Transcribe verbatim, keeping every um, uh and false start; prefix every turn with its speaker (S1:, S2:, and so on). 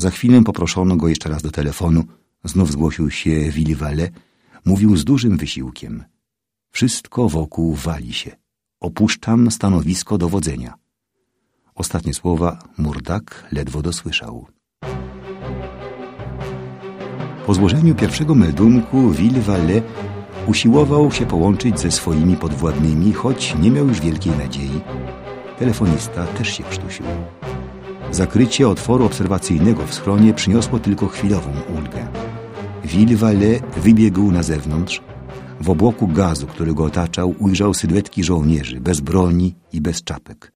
S1: Za chwilę poproszono go jeszcze raz do telefonu. Znów zgłosił się Villevalet. Mówił z dużym wysiłkiem. Wszystko wokół wali się. Opuszczam stanowisko dowodzenia. Ostatnie słowa Murdak ledwo dosłyszał. Po złożeniu pierwszego meldunku Villevalet usiłował się połączyć ze swoimi podwładnymi, choć nie miał już wielkiej nadziei. Telefonista też się krztusił. Zakrycie otworu obserwacyjnego w schronie przyniosło tylko chwilową ulgę. Villevalet wybiegł na zewnątrz. W obłoku gazu, który go otaczał, ujrzał sylwetki żołnierzy, bez broni i bez czapek.